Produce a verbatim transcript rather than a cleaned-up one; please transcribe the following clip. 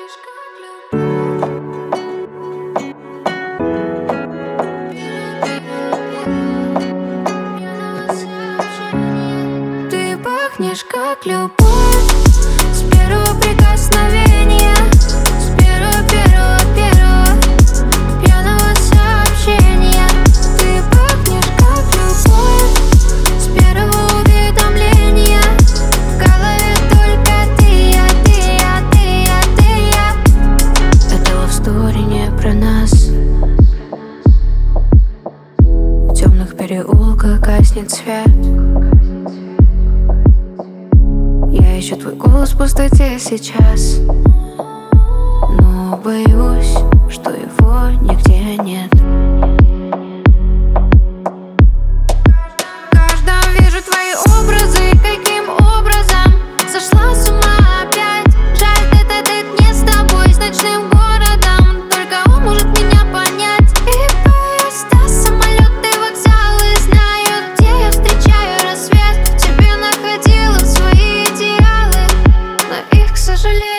пахнешь как любовь. Ты пахнешь как любовь с первого прикосновения, с первого, первого, первого пьяного сообщения. Ты пахнешь как любовь с первого уведомления. В голове только ты, я, ты, я, ты, я, ты, я. Это love story не про нас. В темных переулках гаснет свет. Я ищу твой голос в пустоте сейчас, но боюсь, что его нигде нет. В каждом вижу твои образы, каким образом сошла с ума опять. Жаль, этот дед не с тобой, с ночным городом, только он может меня понять. И поезда, самолеты, вокзалы знают, где я встречаю рассвет. Тебе находила свои идеалы, но их, к сожалению,